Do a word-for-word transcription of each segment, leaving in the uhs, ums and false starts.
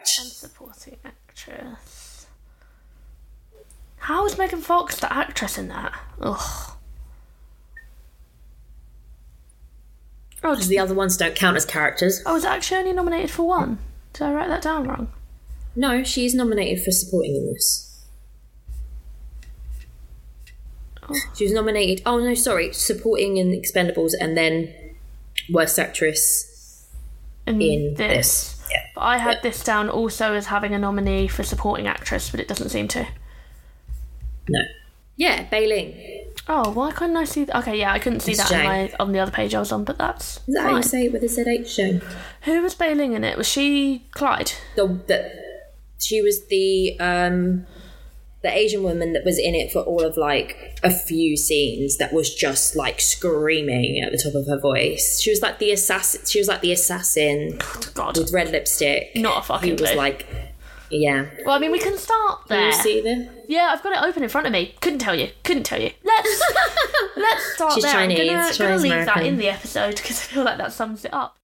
Correct. And supporting actress. How is Megan Fox the actress in that? Ugh. Oh, Because the other ones don't count as characters. oh, was it actually only nominated for one? Did I write that down wrong? No, she's nominated for supporting in this. Oh. She was nominated... Oh, no, sorry. Supporting in Expendables and then Worst Actress In, in this. this. Yeah. But I had Yeah. this down also as having a nominee for supporting actress, but it doesn't seem to. No. Yeah, Bei Ling. Oh, why couldn't I see that? Okay, yeah, I couldn't see It's that on, Jane. my, on the other page I was on, but that's Is that how you fine. say it with a Z H, Joan? Who was Bei Ling in it? Was she Clyde? The, the, she was the um, the Asian woman that was in it for all of, like, a few scenes that was just, like, screaming at the top of her voice. She was like the assassin. She was like the assassin God. with red lipstick. Not a fucking Who was clue. like, yeah. Well, I mean, we can start Can there. you see them? Yeah, I've got it open in front of me. Couldn't tell you. Couldn't tell you. Let's let's start She's there. Chinese, I'm gonna, gonna Chinese leave that American. in the episode because I feel like that sums it up.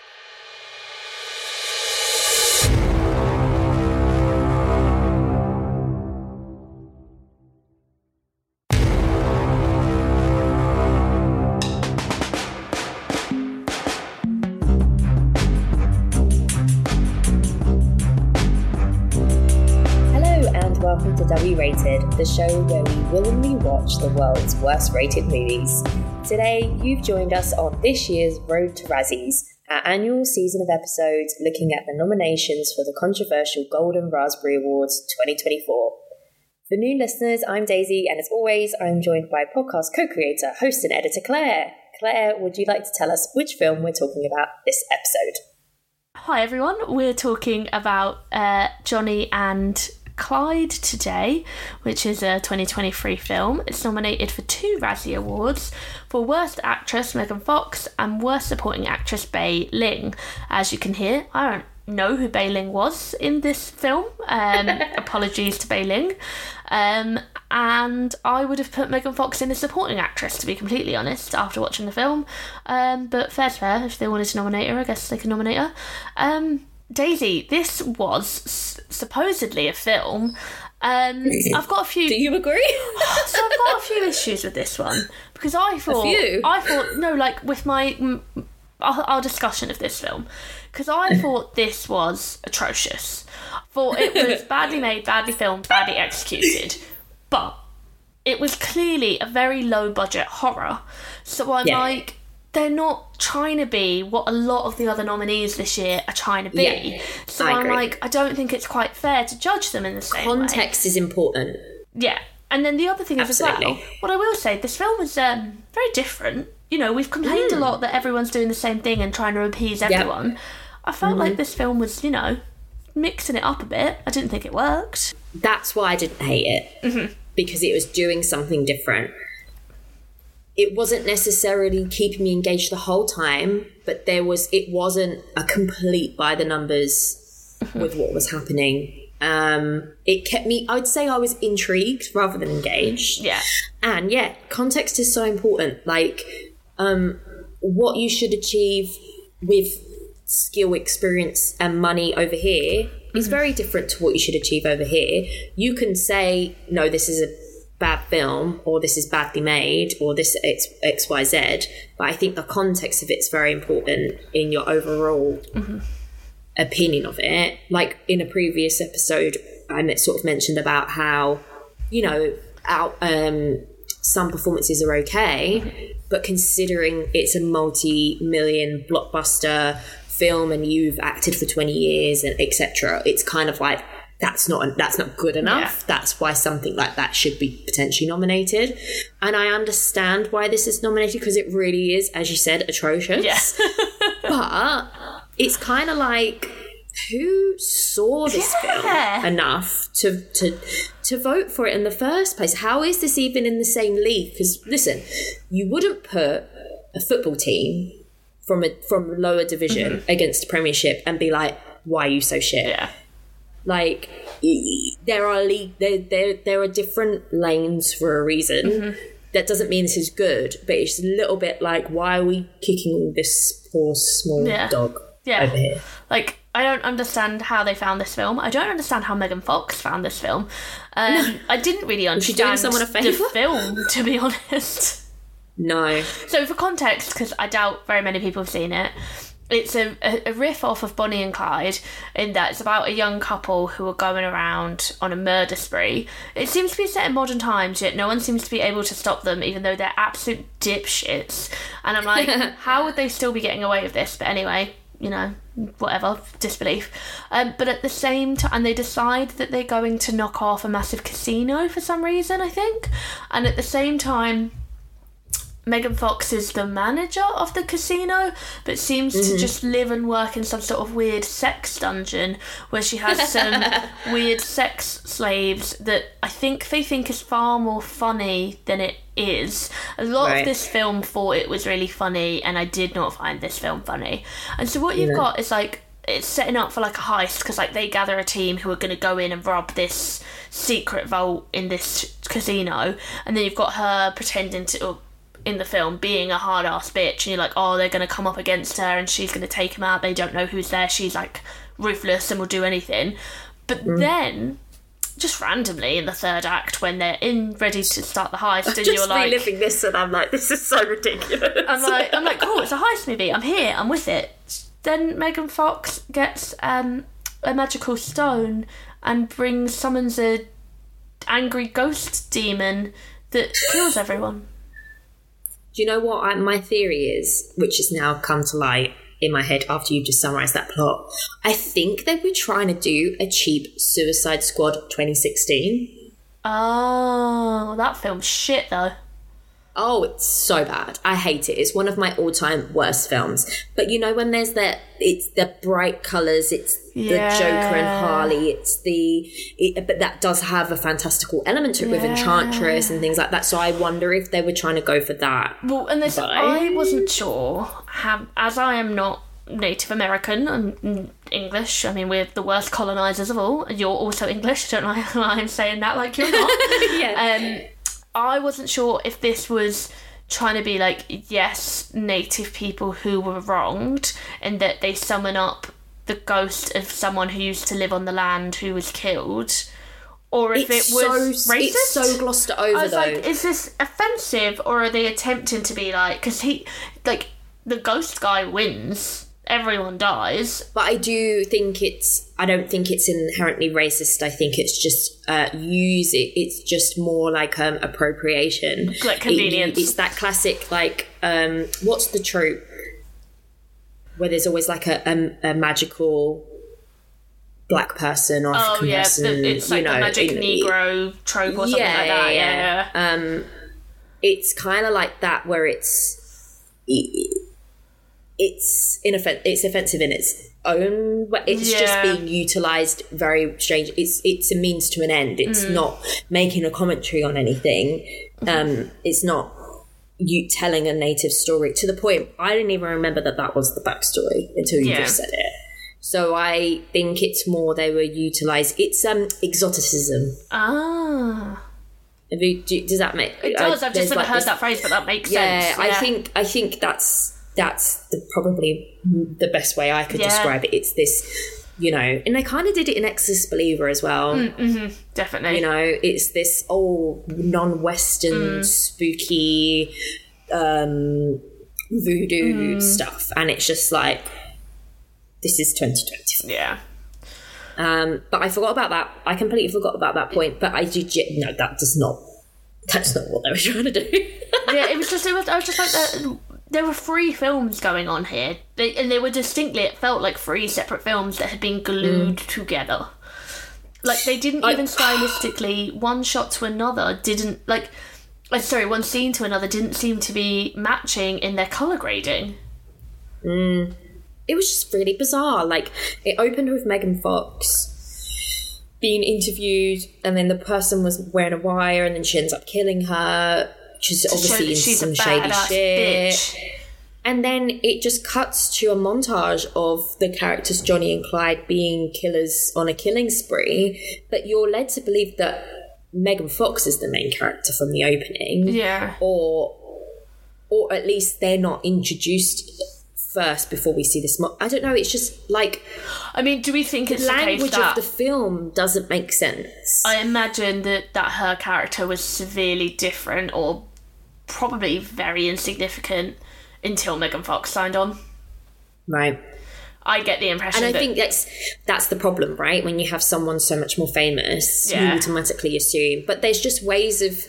Hello and welcome to W Rated, the show where we willingly watch the world's worst rated movies. Today, you've joined us on this year's Road to Razzies, our annual season of episodes looking at the nominations for the controversial Golden Raspberry Awards twenty twenty-four. For new listeners, I'm Daisy, and as always, I'm joined by podcast co-creator, host and editor Claire. Claire, would you like to tell us which film we're talking about this episode? Hi everyone, we're talking about uh, Johnny and Clyde today, which is a twenty twenty-three film. It's nominated for two Razzie Awards for Worst Actress Megan Fox and Worst Supporting Actress Bei Ling. As you can hear, I don't know who Bei Ling was in this film. Um, apologies to Bei Ling. Um, and I would have put Megan Fox in as supporting actress, to be completely honest, after watching the film. Um, but fair's fair. If they wanted to nominate her, I guess they can nominate her. Um, Daisy, this was s- supposedly a film. Um, I've got a few. Do you agree? So I've got a few issues with this one because I thought, few? I thought no, like with my mm, our, our discussion of this film, because I thought this was atrocious. I thought it was badly made, badly filmed, badly executed, but it was clearly a very low budget horror. So I'm Yeah. like, they're not trying to be what a lot of the other nominees this year are trying to be. Yeah, so I I'm agree. like, I don't think it's quite fair to judge them in the same way. Context is important. Yeah. And then the other thing is as well, Absolutely. what I will say, this film was um, very different. You know, we've complained a lot that everyone's doing the same thing and trying to appease everyone. I felt like this film was, you know, mixing it up a bit. I didn't think it worked. That's why I didn't hate it. Mm-hmm. Because it was doing something different. It wasn't necessarily keeping me engaged the whole time, but there was it wasn't a complete by the numbers with what was happening. Um, it kept me, I'd say I was intrigued rather than engaged. Yeah. And yeah, context is so important. Like, um, what you should achieve with skill, experience, and money over here is very different to what you should achieve over here. You can say, no, this is a bad film, or this is badly made, or this it's X Y Z, but I think the context of it's very important in your overall mm-hmm. opinion of it. Like in a previous episode, I sort of mentioned about how, you know, out, um, some performances are okay, but considering it's a multi-million blockbuster film and you've acted for twenty years and et cetera, it's kind of like, that's not that's not good enough. Yeah. That's why something like that should be potentially nominated. And I understand why this is nominated, because it really is, as you said, atrocious. Yeah. But it's kind of like, who saw this Yeah. film enough to to to vote for it in the first place? How is this even in the same league? Because listen, you wouldn't put a football team from a from lower division mm-hmm. against a Premiership and be like, why are you so shit? Yeah. Like, there are league, there, there, there are different lanes for a reason. Mm-hmm. That doesn't mean this is good, but it's a little bit like, why are we kicking this poor small yeah. dog yeah. over here? Like, I don't understand how they found this film. I don't understand how Megan Fox found this film. Um, no. I didn't really understand doing someone a favour? the film, to be honest. No. So for context, because I doubt very many people have seen it, it's a, a riff off of Bonnie and Clyde, in that it's about a young couple who are going around on a murder spree. It seems to be set in modern times, yet no one seems to be able to stop them, even though they're absolute dipshits. And I'm like, how would they still be getting away with this? But anyway, you know, whatever, disbelief. Um, but at the same time, and they decide that they're going to knock off a massive casino for some reason, I think. And at the same time, Megan Fox is the manager of the casino, but seems mm-hmm. to just live and work in some sort of weird sex dungeon where she has some weird sex slaves that I think they think is far more funny than it is. A lot right. of this film thought it was really funny, and I did not find this film funny. And so what you've yeah. got is like, it's setting up for like a heist, because like they gather a team who are going to go in and rob this secret vault in this casino, and then you've got her pretending to... Or, in the film being a hard ass bitch, and you're like, oh, they're going to come up against her and she's going to take him out, they don't know who's there, she's like ruthless and will do anything. But mm. then just randomly in the third act, when they're in ready to start the heist, I'm and just you're like reliving this, and I'm like, this is so ridiculous. I'm like I'm like cool, it's a heist movie, I'm here, I'm with it. Then Megan Fox gets um a magical stone and brings summons a angry ghost demon that kills everyone. Do you know what I, my theory is, which has now come to light in my head after you've just summarised that plot? I think they were trying to do a cheap Suicide Squad twenty sixteen. Oh, that film's shit, though. Oh, it's so bad. I hate it. It's one of my all-time worst films. But you know when there's that, it's the bright colours, it's yeah. the Joker and Harley, it's the... It, but that does have a fantastical element to it yeah. with Enchantress and things like that. So I wonder if they were trying to go for that. Well, and this, but I wasn't sure, how, as I am not Native American and English, I mean, we're the worst colonisers of all. You're also English. I don't know why I'm saying that like you're not. yeah. Um, I wasn't sure if this was trying to be like, yes, Native people who were wronged, and that they summon up the ghost of someone who used to live on the land who was killed, or if it's it was so, racist. It's so glossed over, I was though. like, is this offensive, or are they attempting to be like, because he, like, the ghost guy wins, everyone dies. But I do think it's, I don't think it's inherently racist. I think it's just uh, use it. It's just more like um, appropriation. Like convenience. It, it's that classic, like, um, what's the trope? Where there's always like a, a, a magical black person or African oh, yeah, person. The, it's like you know, the magic in, Negro trope or something yeah, like that. Yeah, yeah. yeah. Um, it's kind of like that where it's... It, It's inoffen- It's offensive in its own way. It's yeah. just being utilised very strange. It's it's a means to an end. It's mm. not making a commentary on anything. Um, it's not you telling a native story to the point. I didn't even remember that that was the backstory until you yeah. just said it. So I think it's more they were utilised. It's um exoticism. Ah. Have you, do, does that make? It does. I, I've just never like heard this, that phrase, but that makes yeah, sense. Yeah, I think I think that's. That's the, probably the best way I could yeah. describe it. It's this, you know, and they kind of did it in Exorcist Believer as well. Mm, mm-hmm, definitely. You know, it's this old non-Western, mm. spooky um, voodoo mm. stuff. And it's just like, this is twenty twenty. Yeah. Um, but I forgot about that. I completely forgot about that point. But I did, no, that does not, that's not what they were trying to do. yeah, it was just, it was, I was just like, that. There were three films going on here, they, and they were distinctly, it felt like three separate films that had been glued mm. together. Like, they didn't I, even stylistically, one shot to another didn't, like, uh, sorry, one scene to another didn't seem to be matching in their colour grading. Mm. It was just really bizarre. Like, it opened with Megan Fox being interviewed, and then the person was wearing a wire, and then she ends up killing her. She's obviously in she's some shady shit. Bitch. And then it just cuts to a montage of the characters Johnny and Clyde being killers on a killing spree, but you're led to believe that Megan Fox is the main character from the opening. Yeah. Or or at least they're not introduced first before we see this. Mo- I don't know. It's just like, I mean, do we think it's the the case language that of the film doesn't make sense? I imagine that that her character was severely different, or probably very insignificant, until Megan Fox signed on. Right. I get the impression, and I that, think that's that's the problem, right? When you have someone so much more famous, Yeah. you automatically assume. But there's just ways of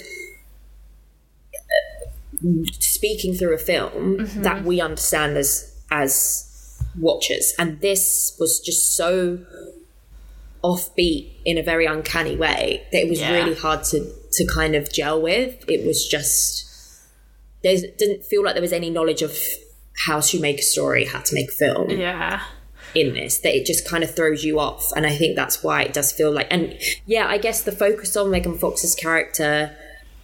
speaking through a film Mm-hmm. that we understand as as watchers, and this was just so offbeat in a very uncanny way that it was Yeah. really hard to to kind of gel with. It was just, there didn't feel like there was any knowledge of how to make a story, how to make a film yeah, in this, that it just kind of throws you off. And I think that's why it does feel like, and yeah, I guess the focus on Megan Fox's character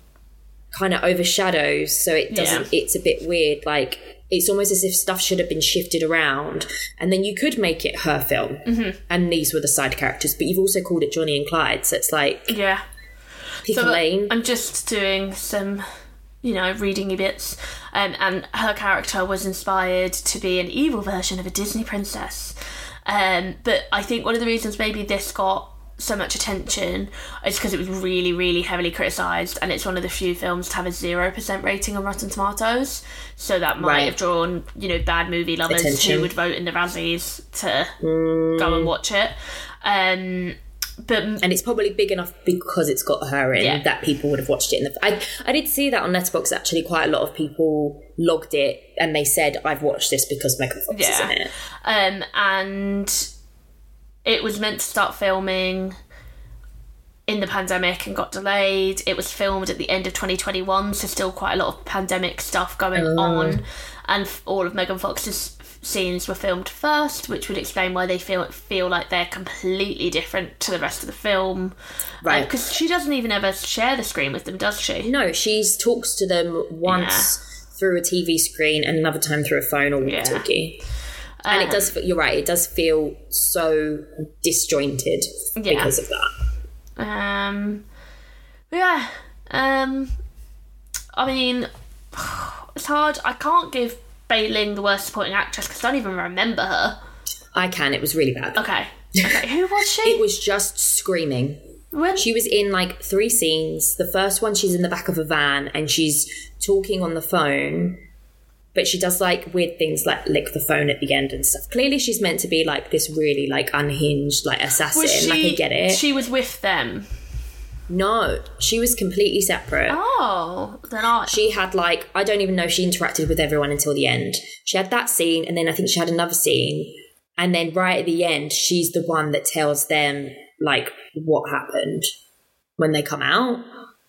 kind of overshadows, so it doesn't, Yeah. it's a bit weird. Like, it's almost as if stuff should have been shifted around, and then you could make it her film, Mm-hmm. and these were the side characters, but you've also called it Johnny and Clyde, so it's like, yeah. pick So a lane. I'm just doing some, you know, reading bits, um, and her character was inspired to be an evil version of a Disney princess. Um, but I think one of the reasons maybe this got so much attention is because it was really, really heavily criticised, and it's one of the few films to have a zero percent rating on Rotten Tomatoes. So that might Right. have drawn, you know, bad movie lovers Attention. who would vote in the Razzies to Mm. go and watch it. Um, but And it's probably big enough because it's got her in Yeah. that people would have watched it in the. I I did see that on Letterboxd, actually. Quite a lot of people logged it and they said, "I've watched this because Megan Fox is in Yeah. it." Um, and it was meant to start filming in the pandemic and got delayed. It was filmed at the end of twenty twenty-one, so still quite a lot of pandemic stuff going Oh. on. And f- all of Megan Fox's f- scenes were filmed first, which would explain why they feel feel like they're completely different to the rest of the film. Right. Because she doesn't even ever share the screen with them, does she? No, she talks to them once through a T V screen and another time through a phone or Yeah. walkie-talkie. And it does. You're right. It does feel so disjointed Yeah. because of that. Um, yeah. Um, I mean, it's hard. I can't give Bailing the worst supporting actress because I don't even remember her. I can. It was really bad. Okay. Okay. Who was she? It was just screaming. when She was in like three scenes. The first one, she's in the back of a van and she's talking on the phone, but she does like weird things like lick the phone at the end and stuff. Clearly she's meant to be like this really like unhinged like assassin. was she? Like, I get it. She was with them. No, she was completely separate. Oh, then I. She had like, I don't even know if she interacted with everyone until the end. She had that scene and then I think she had another scene. And then right at the end, she's the one that tells them like what happened when they come out.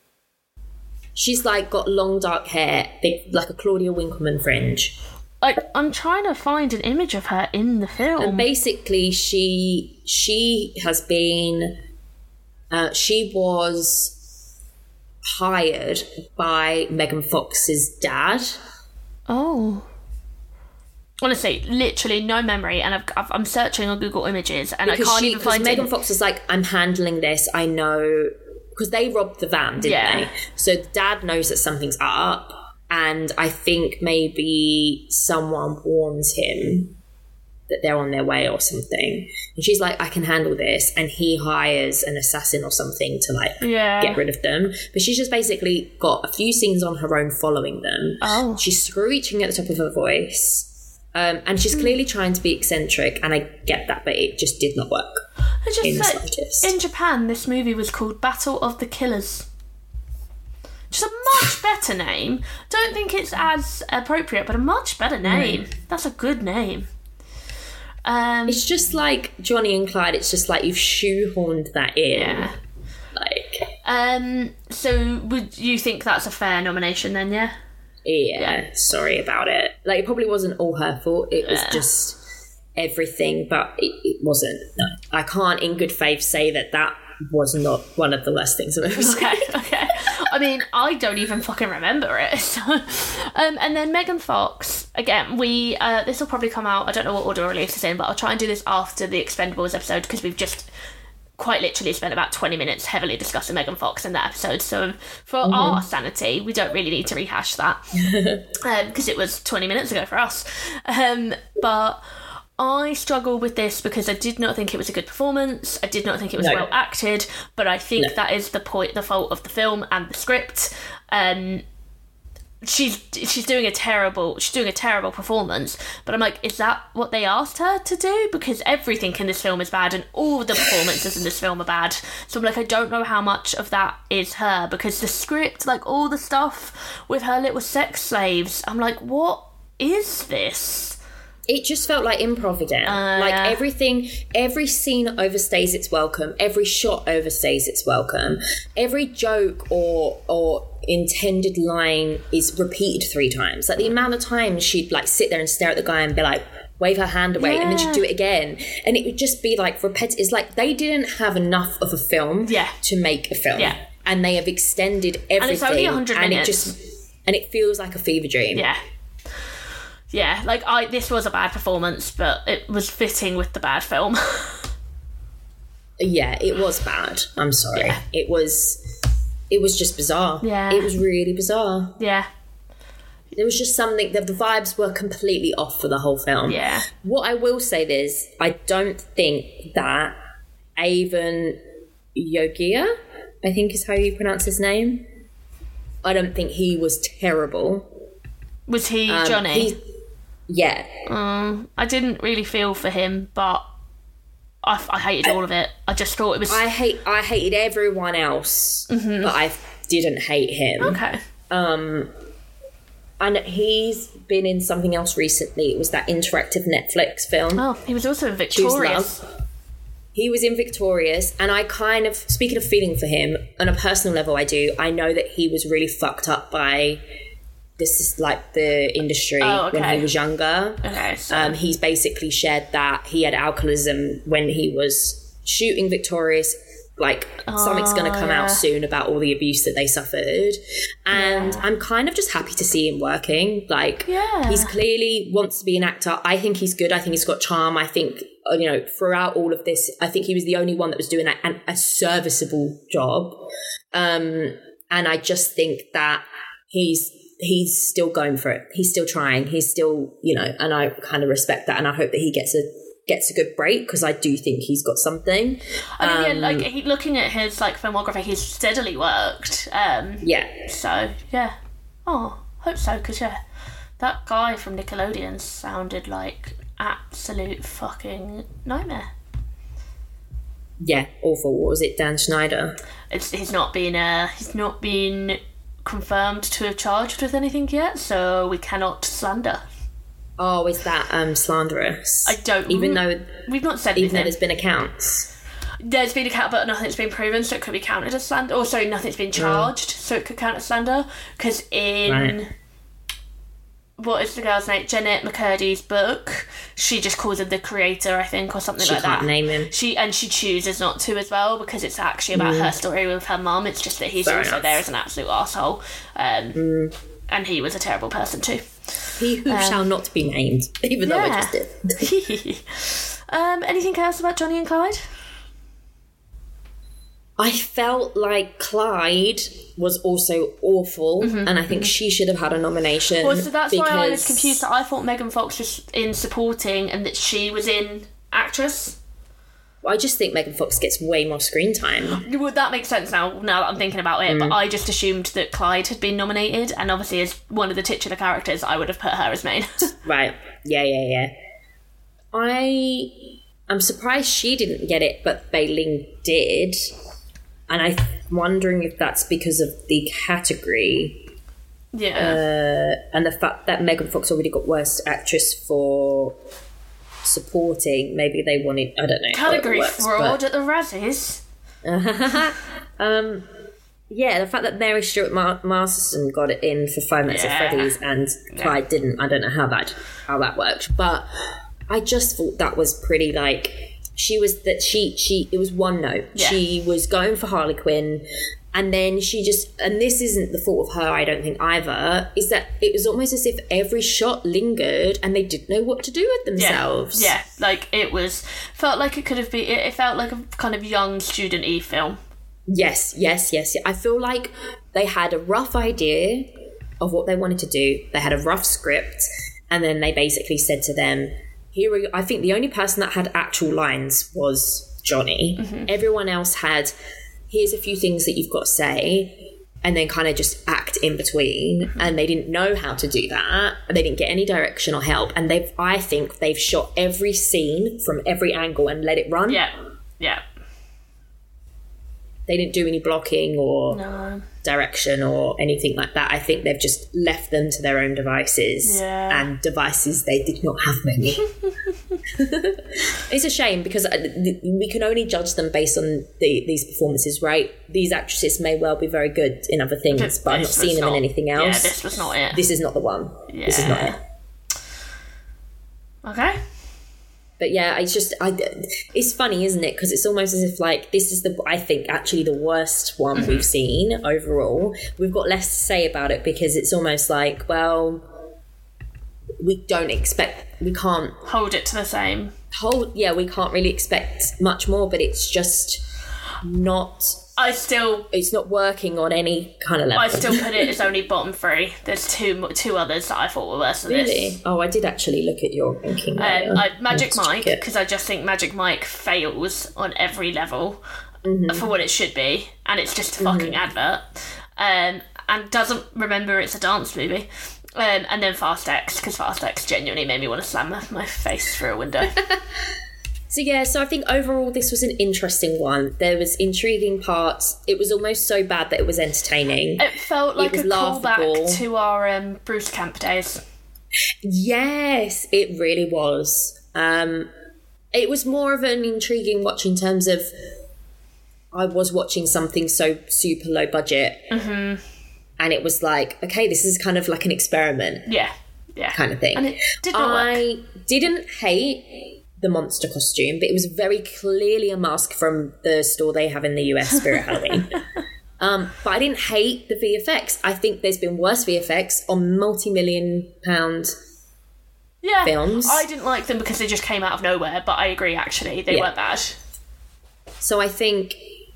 She's like got long dark hair, big, like a Claudia Winkleman fringe. Like, I'm trying to find an image of her in the film. And basically she, she has been, uh, she was hired by Megan Fox's dad. Oh. Honestly, literally no memory, and I've, I've, I'm searching on Google Images, and Because I can't she, even because find Megan it. Fox was like, I'm handling this, I know, because they robbed the van, didn't Yeah. they? So the dad knows that something's up, and I think maybe someone warns him that they're on their way or something. And she's like, I can handle this, and he hires an assassin or something to like Yeah. get rid of them. But she's just basically got a few scenes on her own following them. Oh. She's screeching at the top of her voice. Um, and she's clearly trying to be eccentric, and I get that, but it just did not work. I just in the said, slightest. in Japan, this movie was called Battle of the Killers. Just a much better name. Don't think it's as appropriate, but a much better name. That's a good name. Um, It's just like Johnny and Clyde. It's just like you've shoehorned that in. yeah. Like, Um. So, would you think that's a fair nomination then? Yeah. yeah, sorry about it. Like, it probably wasn't all her fault. It was Yeah. just everything, but it, it wasn't. No, I can't in good faith say that that was not one of the worst things I've ever seen. Okay. Okay. I mean, I don't even fucking remember it. So, um, and then Megan Fox. Again, we uh, this will probably come out. I don't know what order release is in, but I'll try and do this after the Expendables episode because we've just quite literally spent about twenty minutes heavily discussing Megan Fox in that episode. So for mm-hmm. our sanity, we don't really need to rehash that because um, it was twenty minutes ago for us. Um, but I struggle with this because I did not think it was a good performance. I did not think it was no. well acted, but I think no. that is the point, the fault of the film and the script. Um, she's she's doing a terrible she's doing a terrible performance, but I'm like, is that what they asked her to do? Because everything in this film is bad and all the performances in this film are bad. So I'm like, I don't know how much of that is her, because the script, like all the stuff with her little sex slaves, I'm like, what is this? It just felt like improv again. Uh, like everything, every scene overstays its welcome. Every shot overstays its welcome. Every joke or or intended line is repeated three times. Like the amount of times she'd like sit there and stare at the guy and be like, wave her hand away, yeah. and then she'd do it again. And it would just be like repetitive. It's like they didn't have enough of a film yeah. to make a film. Yeah. And they have extended everything. And it's only one hundred and minutes. It just, and it feels like a fever dream. Yeah. Yeah, like, I this was a bad performance, but it was fitting with the bad film. Yeah, it was bad. I'm sorry. Yeah. It was it was just bizarre. Yeah. It was really bizarre. Yeah. There was just something, that the vibes were completely off for the whole film. Yeah. What I will say is, I don't think that Avon Yogia, I think is how you pronounce his name, I don't think he was terrible. Was he um, Johnny? He, yeah. Um, I didn't really feel for him, but I, I hated I, all of it. I just thought it was... I hate. I hated everyone else, mm-hmm. but I didn't hate him. Okay. Um, and he's been in something else recently. It was that interactive Netflix film. Oh, he was also in Victorious. He was in Victorious, and I kind of, speaking of feeling for him, on a personal level I do, I know that he was really fucked up by... This is like the industry oh, okay. when he was younger. Okay, so. Um, he's basically shared that he had alcoholism when he was shooting Victorious. Like oh, something's going to come yeah. out soon about all the abuse that they suffered. And yeah. I'm kind of just happy to see him working. Like yeah. he's clearly wants to be an actor. I think he's good. I think he's got charm. I think, you know, throughout all of this, I think he was the only one that was doing a, a, a serviceable job. Um, and I just think that he's, he's still going for it. He's still trying. He's still, you know, and I kind of respect that. And I hope that he gets a gets a good break, because I do think he's got something. I mean, um, yeah, like he, looking at his like filmography, he's steadily worked. Um, yeah. So yeah. Oh, hope so, because yeah, that guy from Nickelodeon sounded like absolute fucking nightmare. Yeah, awful. What was it, Dan Schneider? It's he's not been uh he's not been confirmed to have charged with anything yet, so we cannot slander. Oh, is that um slanderous? I don't. Even though we've not said even anything. though there's been accounts. There's been a count, but nothing's been proven, so it could be counted as slander. Also, nothing's been charged, mm. so it could count as slander. Because in right. what is the girl's name? Jennette McCurdy's book, she just calls him the creator, I think, or something she like that. She can't name him. She and she chooses not to as well, because it's actually about mm. her story with her mum. It's just that he's Fair also enough. there as an absolute arsehole. Um, mm. And he was a terrible person too. He who um, shall not be named, even yeah. though I just did. um, anything else about Johnny and Clyde? I felt like Clyde was also awful, mm-hmm, and I think mm-hmm. she should have had a nomination. Well, so that's because... why I was confused. That I thought Megan Fox was in supporting and that she was in actress. I just think Megan Fox gets way more screen time. Well, that makes sense now, now that I'm thinking about it, mm. but I just assumed that Clyde had been nominated, and obviously as one of the titular characters, I would have put her as main. Right. Yeah, yeah, yeah. I... I'm surprised she didn't get it, but Beiling did. And I'm wondering if that's because of the category. Yeah. Uh, and the fact that Megan Fox already got Worst Actress for... supporting, maybe they wanted, I don't know, category works, fraud but... at the Razzies. um, yeah, the fact that Mary Stuart Mar- Masterson got it in for Five Nights yeah. at Freddy's and Clyde yeah. didn't, I don't know how that how that worked, but I just thought that was pretty like she was that she she it was one note. Yeah. She was going for Harley Quinn, And then she just, and this isn't the fault of her, I don't think either, is that it was almost as if every shot lingered and they didn't know what to do with themselves. Yeah, yeah. Like it was, felt like it could have been, it, it felt like a kind of young student-y film. Yes, yes, yes. I feel like they had a rough idea of what they wanted to do. They had a rough script, and then they basically said to them, here are you. I think the only person that had actual lines was Johnny. Mm-hmm. Everyone else had, here's a few things that you've got to say, and then kind of just act in between. Mm-hmm. And they didn't know how to do that. They didn't get any direction or help. And they've, I think they've shot every scene from every angle and let it run. Yeah, yeah. They didn't do any blocking or no. direction or anything like that. I think they've just left them to their own devices. Yeah. And devices, they did not have many. It's a shame because we can only judge them based on the, these performances, right? These actresses may well be very good in other things, this, but I've not seen them not, in anything else. Yeah, this was not it. This is not the one. Yeah. This is not it. Okay. But yeah, it's just, I, it's funny, isn't it? Because it's almost as if like, this is the, I think, actually the worst one mm-hmm. we've seen overall. We've got less to say about it because it's almost like, well, we don't expect, we can't... Hold it to the same. Hold, yeah, we can't really expect much more, but it's just not... I still... It's not working on any kind of level. I still put it as only bottom three. There's two two others that I thought were worse than really? this. Oh, I did actually look at your ranking. Um, I, Magic Mike, because I just think Magic Mike fails on every level mm-hmm. for what it should be, and it's just a fucking mm-hmm. advert, um, and doesn't remember it's a dance movie. Um, and then Fast X, because Fast X genuinely made me want to slam my, my face through a window. So yeah, so I think overall this was an interesting one. There was intriguing parts. It was almost so bad that it was entertaining. It felt like it a laughable. Callback to our um, Bruce Camp days. Yes, it really was. Um, it was more of an intriguing watch in terms of I was watching something so super low budget. Mm-hmm. And it was like, okay, this is kind of like an experiment. Yeah, yeah. Kind of thing. And it did not I work. didn't hate the monster costume, but it was very clearly a mask from the store they have in the U S, Spirit Halloween. Um, but I didn't hate the V F X. I think there's been worse V F X on multi-million pound yeah, films. I didn't like them because they just came out of nowhere, but I agree, actually. They yeah. weren't bad. So I think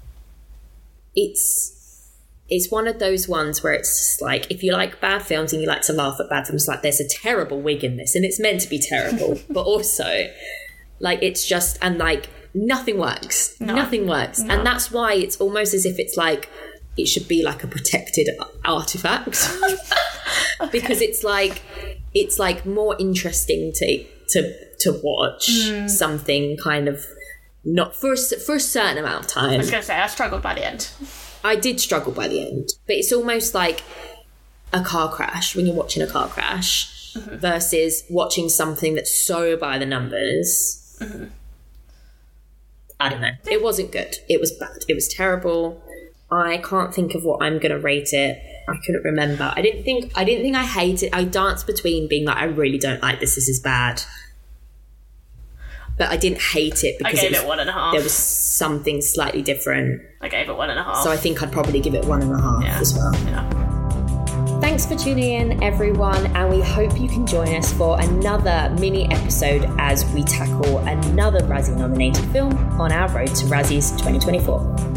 it's it's one of those ones where it's just like, if you like bad films and you like to laugh at bad films, like there's a terrible wig in this and it's meant to be terrible, but also like it's just, and like nothing works. No. Nothing works. No. And that's why it's almost as if it's like, it should be like a protected artifact. Okay. Because it's like, it's like more interesting to to to watch mm. something kind of not for, for a certain amount of time. I was going to say, I struggled by the end. I did struggle by the end, but it's almost like a car crash when you're watching a car crash mm-hmm. versus watching something that's so by the numbers. Mm-hmm. I don't know. It wasn't good. It was bad. It was terrible. I can't think of what I'm going to rate it. I couldn't remember. I didn't think I didn't think I hate it. I danced between being like, I really don't like this. This is bad. But I didn't hate it because I gave it, was, it one and a half. There was something slightly different. I gave it one and a half. So I think I'd probably give it one and a half yeah. as well. Yeah. Thanks for tuning in, everyone, and we hope you can join us for another mini episode as we tackle another Razzie-nominated film on our road to Razzie's twenty twenty-four.